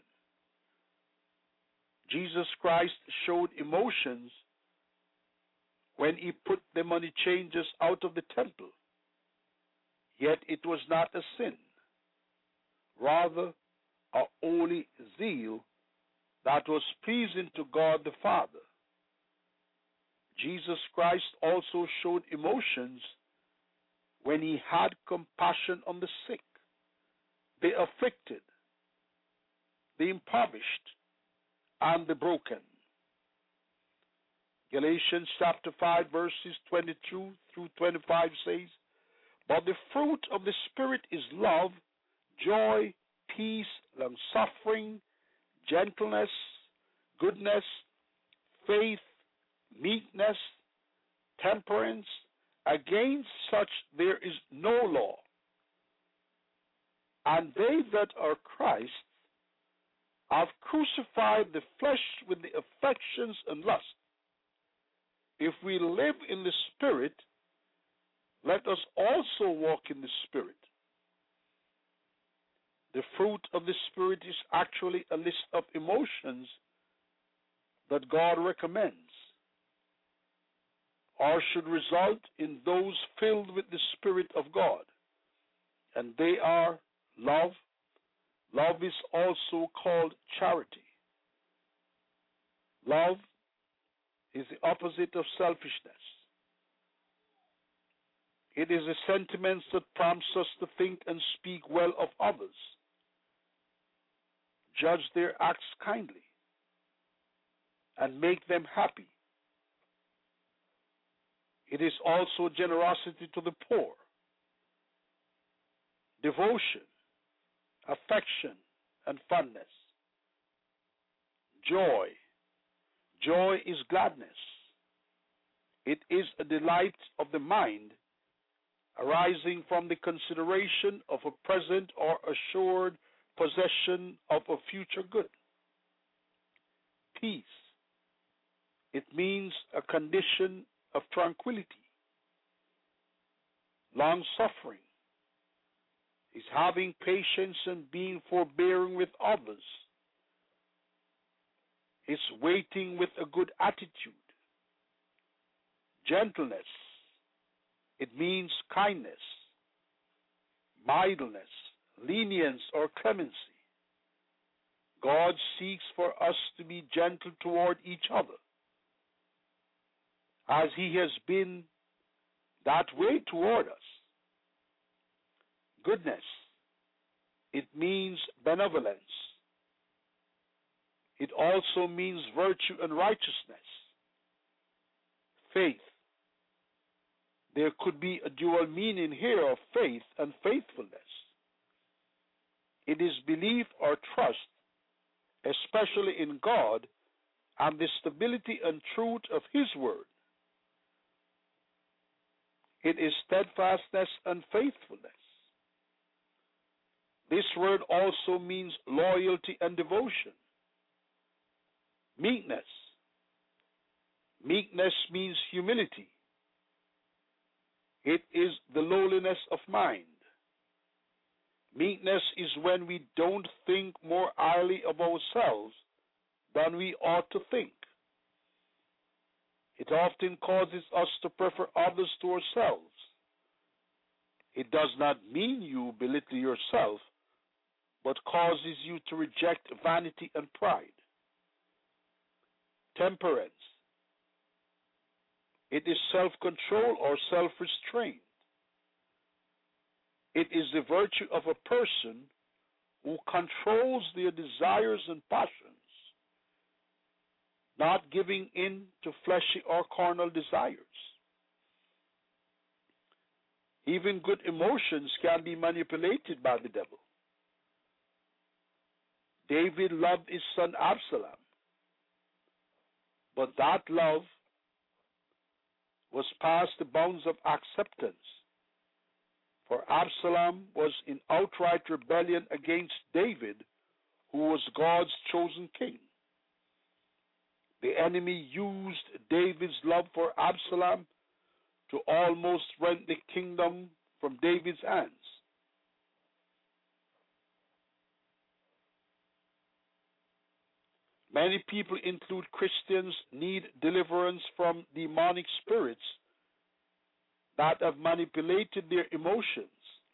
Jesus Christ showed emotions when he put the money changers out of the temple, yet it was not a sin, rather a holy zeal that was pleasing to God the Father. Jesus Christ also showed emotions when he had compassion on the sick, the afflicted, the impoverished, and the broken. Galatians chapter five, verses twenty-two through twenty-five says, "But the fruit of the Spirit is love, joy, peace, long-suffering, gentleness, goodness, faith, meekness, temperance. Against such there is no law. And they that are Christ have crucified the flesh with the affections and lust. If we live in the Spirit, let us also walk in the Spirit." The fruit of the Spirit is actually a list of emotions that God recommends, or should result in those filled with the Spirit of God. And they are love. Love is also called charity. Love is the opposite of selfishness. It is a sentiment that prompts us to think and speak well of others, judge their acts kindly, and make them happy. It is also generosity to the poor, devotion, affection, and fondness. Joy. Joy is gladness. It is a delight of the mind arising from the consideration of a present or assured possession of a future good. Peace It means a condition of tranquility. Long suffering is having patience and being forbearing with others. It's waiting with a good attitude. Gentleness, it means kindness, mildness, lenience, or clemency. God seeks for us to be gentle toward each other, as He has been that way toward us. Goodness, it means benevolence. It also means virtue and righteousness. Faith. There could be a dual meaning here of faith and faithfulness. It is belief or trust, especially in God, and the stability and truth of His word. It is steadfastness and faithfulness. This word also means loyalty and devotion. Meekness. Meekness means humility. It is the lowliness of mind. Meekness is when we don't think more highly of ourselves than we ought to think. It often causes us to prefer others to ourselves. It does not mean you belittle yourself, but causes you to reject vanity and pride. Temperance. It is self-control or self-restraint. It is the virtue of a person who controls their desires and passions, not giving in to fleshy or carnal desires. Even good emotions can be manipulated by the devil. David loved his son Absalom, but that love was past the bounds of acceptance, for Absalom was in outright rebellion against David, who was God's chosen king. The enemy used David's love for Absalom to almost rent the kingdom from David's hands. Many people, include Christians, need deliverance from demonic spirits that have manipulated their emotions.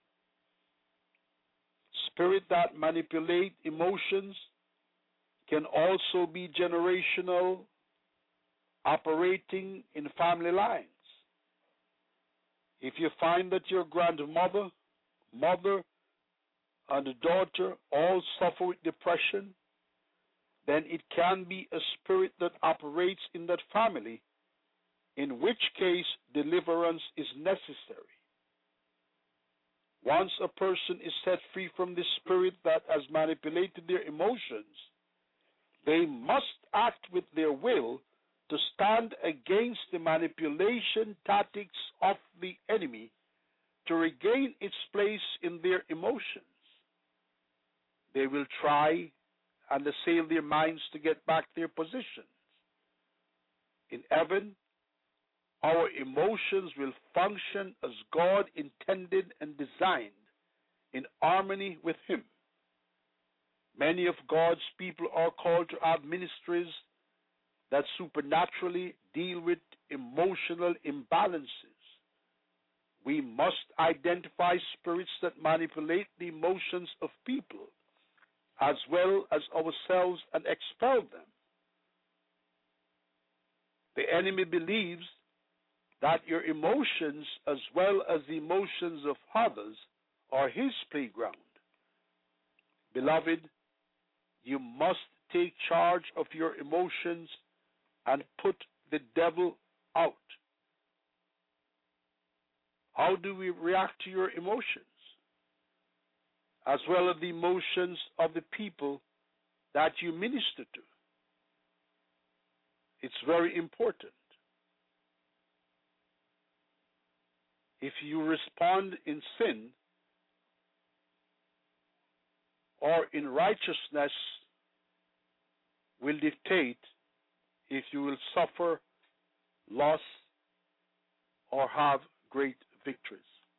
Spirits that manipulate emotions can also be generational, operating in family lines. If you find that your grandmother, mother, and daughter all suffer with depression, then it can be a spirit that operates in that family, in which case deliverance is necessary. Once a person is set free from the spirit that has manipulated their emotions, they must act with their will to stand against the manipulation tactics of the enemy to regain its place in their emotions. They will try and assail their minds to get back their positions. In heaven, our emotions will function as God intended and designed, in harmony with Him. Many of God's people are called to have ministries that supernaturally deal with emotional imbalances. We must identify spirits that manipulate the emotions of people, as well as ourselves, and expel them. The enemy believes that your emotions, as well as the emotions of others, are his playground. Beloved, you must take charge of your emotions and put the devil out. How do we react to your emotions, as well as the emotions of the people that you minister to? It's very important. If you respond in sin or in righteousness, will dictate if you will suffer loss or have great victories.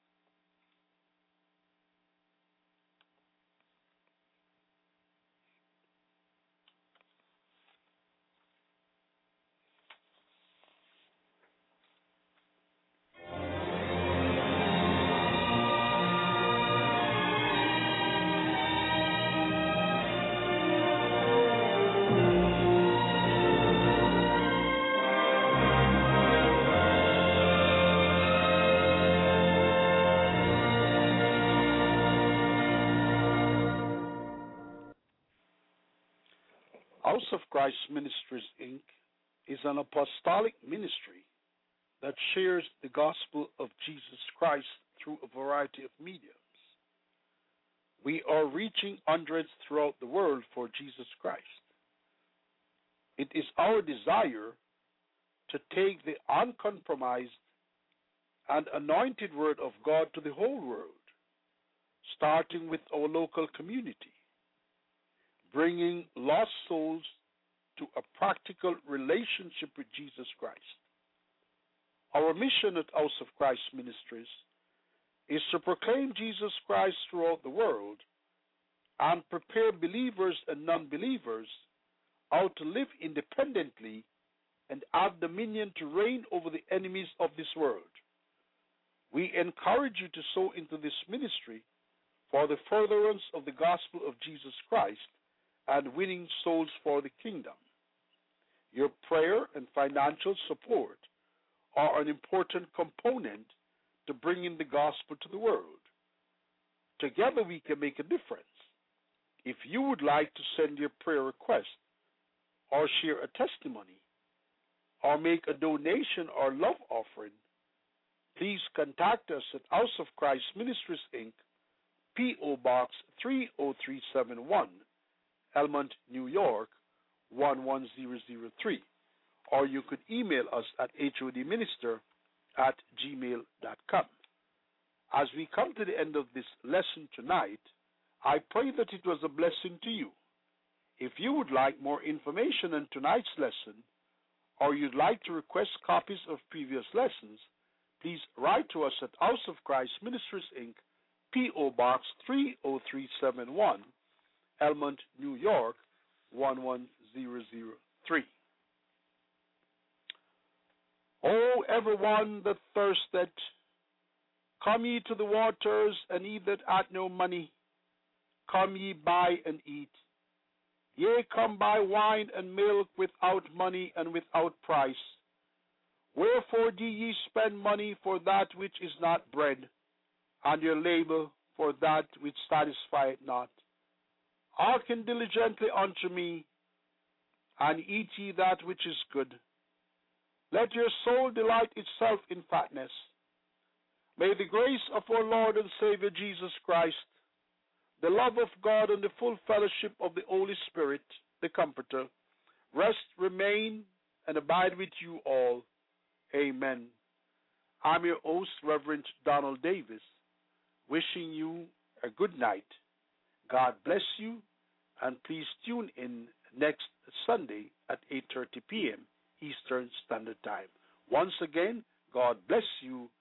House of Christ Ministries, Incorporated is an apostolic ministry that shares the gospel of Jesus Christ through a variety of mediums. We are reaching hundreds throughout the world for Jesus Christ. It is our desire to take the uncompromised and anointed word of God to the whole world, starting with our local community, bringing lost souls to a practical relationship with Jesus Christ. Our mission at House of Christ Ministries is to proclaim Jesus Christ throughout the world and prepare believers and non-believers how to live independently and have dominion to reign over the enemies of this world. We encourage you to sow into this ministry for the furtherance of the gospel of Jesus Christ and winning souls for the kingdom. Your prayer and financial support are an important component to bringing the gospel to the world. Together we can make a difference. If you would like to send your prayer request or share a testimony or make a donation or love offering, please contact us at House of Christ Ministries, Incorporated, P O Box three oh three seven one, Elmont, New York, one one zero zero three, or you could email us at hodminister at gmail dot com. As we come to the end of this lesson tonight, I pray that it was a blessing to you. If you would like more information on tonight's lesson, or you'd like to request copies of previous lessons, please write to us at House of Christ Ministries, Incorporated, P O Box three oh three seven one, Elmont, New York, one one zero zero three. O everyone that thirsteth, come ye to the waters, and ye that hath no money, come ye buy and eat. Yea, come buy wine and milk without money and without price. Wherefore do ye spend money for that which is not bread, and your labor for that which satisfieth not? Hearken diligently unto me, and eat ye that which is good. Let your soul delight itself in fatness. May the grace of our Lord and Savior Jesus Christ, the love of God, and the full fellowship of the Holy Spirit, the Comforter, rest, remain, and abide with you all. Amen. I'm your host, Reverend Donald Davis, wishing you a good night. God bless you, and please tune in next Sunday at eight thirty p.m. Eastern Standard Time. Once again, God bless you,